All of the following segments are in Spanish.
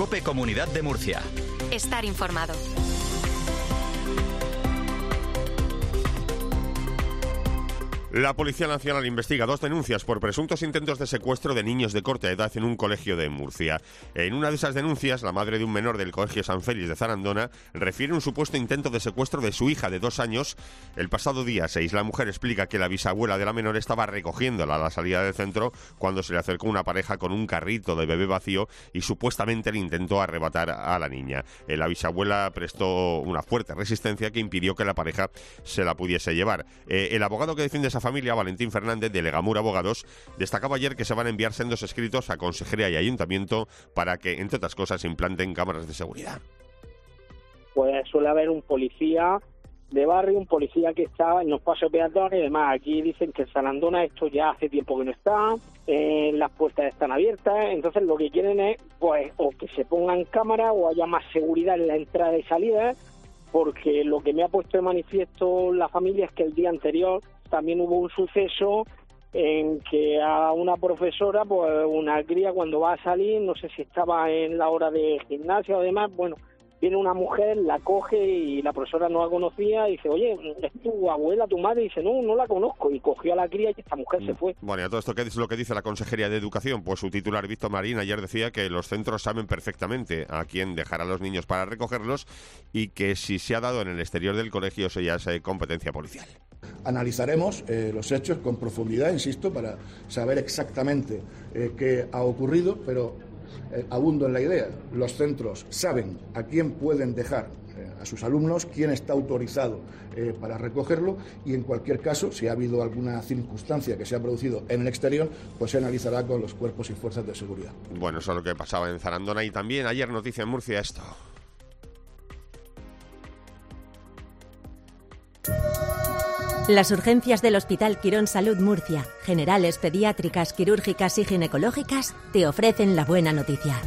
COPE Comunidad de Murcia. Estar informado. La Policía Nacional investiga 2 denuncias por presuntos intentos de secuestro de niños de corta edad en un colegio de Murcia. En una de esas denuncias, la madre de un menor del colegio San Félix de Zarandona refiere un supuesto intento de secuestro de su hija de 2 años el pasado día 6. La mujer explica que la bisabuela de la menor estaba recogiéndola a la salida del centro cuando se le acercó una pareja con un carrito de bebé vacío y supuestamente le intentó arrebatar a la niña. La bisabuela prestó una fuerte resistencia que impidió que la pareja se la pudiese llevar. El abogado que defiende esa familia, Valentín Fernández, de Legamur Abogados, destacaba ayer que se van a enviar sendos escritos a Consejería y Ayuntamiento para que, entre otras cosas, implanten cámaras de seguridad. Pues suele haber un policía de barrio, un policía que está en los pasos peatones y demás. Aquí dicen que en Zarandona esto ya hace tiempo que no está, las puertas están abiertas, entonces lo que quieren es pues o que se pongan cámaras o haya más seguridad en la entrada y salida, porque lo que me ha puesto de manifiesto la familia es que el día anterior también hubo un suceso en que a una profesora, pues una cría cuando va a salir, no sé si estaba en la hora de gimnasia o demás, bueno, viene una mujer, la coge y la profesora no la conocía y dice, oye, ¿es tu abuela, tu madre? Y dice, no la conozco, y cogió a la cría y esta mujer se fue. Bueno, y a todo esto, ¿qué es lo que dice la Consejería de Educación? Pues su titular, Víctor Marín, ayer decía que los centros saben perfectamente a quién dejar a los niños para recogerlos y que si se ha dado en el exterior del colegio eso ya es competencia policial. Analizaremos los hechos con profundidad, insisto, para saber exactamente qué ha ocurrido, pero abundo en la idea. Los centros saben a quién pueden dejar a sus alumnos, quién está autorizado para recogerlo, y en cualquier caso, si ha habido alguna circunstancia que se ha producido en el exterior, pues se analizará con los cuerpos y fuerzas de seguridad. Bueno, eso es lo que pasaba en Zarandona, y también ayer noticia en Murcia esto. Las urgencias del Hospital Quirón Salud Murcia, generales, pediátricas, quirúrgicas y ginecológicas, te ofrecen la buena noticia.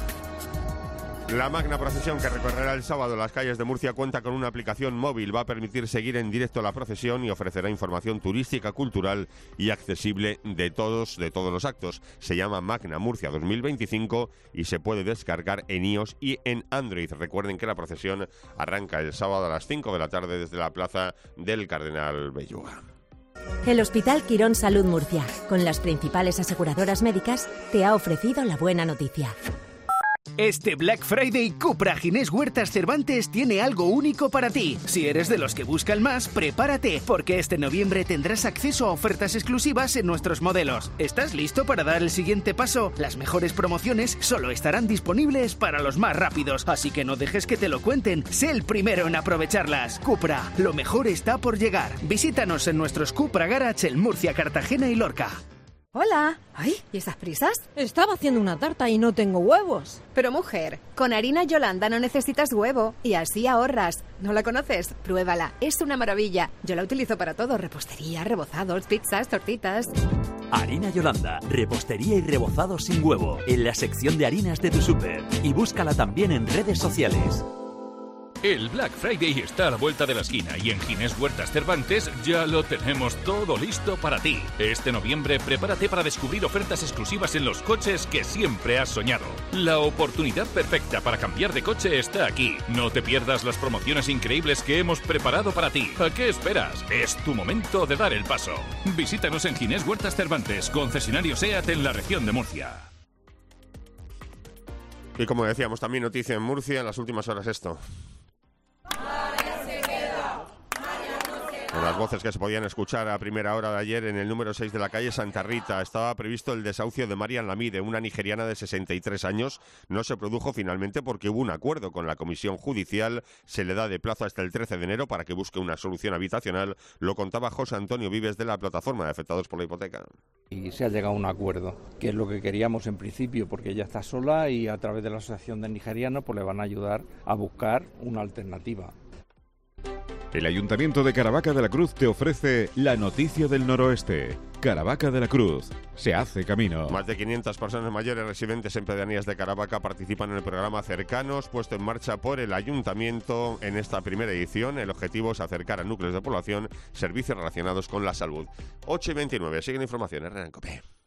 La magna procesión que recorrerá el sábado las calles de Murcia cuenta con una aplicación móvil. Va a permitir seguir en directo la procesión y ofrecerá información turística, cultural y accesible de todos los actos. Se llama Magna Murcia 2025 y se puede descargar en iOS y en Android. Recuerden que la procesión arranca el sábado a las 5 de la tarde desde la plaza del Cardenal Belluga. El Hospital Quirón Salud Murcia, con las principales aseguradoras médicas, te ha ofrecido la buena noticia. Este Black Friday, Cupra Ginés Huertas Cervantes tiene algo único para ti. Si eres de los que buscan más, prepárate, porque este noviembre tendrás acceso a ofertas exclusivas en nuestros modelos. ¿Estás listo para dar el siguiente paso? Las mejores promociones solo estarán disponibles para los más rápidos, así que no dejes que te lo cuenten. Sé el primero en aprovecharlas. Cupra, lo mejor está por llegar. Visítanos en nuestros Cupra Garage en Murcia, Cartagena y Lorca. Hola. Ay, ¿y esas prisas? Estaba haciendo una tarta y no tengo huevos. Pero mujer, con harina Yolanda no necesitas huevo y así ahorras. ¿No la conoces? Pruébala, es una maravilla. Yo la utilizo para todo, repostería, rebozados, pizzas, tortitas. Harina Yolanda, repostería y rebozado sin huevo, en la sección de harinas de tu súper. Y búscala también en redes sociales. El Black Friday está a la vuelta de la esquina y en Ginés Huertas Cervantes ya lo tenemos todo listo para ti. Este noviembre prepárate para descubrir ofertas exclusivas en los coches que siempre has soñado. La oportunidad perfecta para cambiar de coche está aquí. No te pierdas las promociones increíbles que hemos preparado para ti. ¿A qué esperas? Es tu momento de dar el paso. Visítanos en Ginés Huertas Cervantes, concesionario SEAT en la región de Murcia. Y como decíamos, también noticia en Murcia en las últimas horas esto. Las voces que se podían escuchar a primera hora de ayer en el número 6 de la calle Santa Rita. Estaba previsto el desahucio de Marian Lamide, una nigeriana de 63 años. No se produjo finalmente porque hubo un acuerdo con la comisión judicial. Se le da de plazo hasta el 13 de enero para que busque una solución habitacional. Lo contaba José Antonio Vives de la plataforma de afectados por la hipoteca. Y se ha llegado a un acuerdo, que es lo que queríamos en principio, porque ella está sola y a través de la Asociación de Nigerianos pues le van a ayudar a buscar una alternativa. El Ayuntamiento de Caravaca de la Cruz te ofrece la noticia del noroeste. Caravaca de la Cruz. Se hace camino. Más de 500 personas mayores residentes en pedanías de Caravaca participan en el programa Cercanos, puesto en marcha por el Ayuntamiento en esta primera edición. El objetivo es acercar a núcleos de población servicios relacionados con la salud. 8:29. Siguen informaciones. Renan Copé.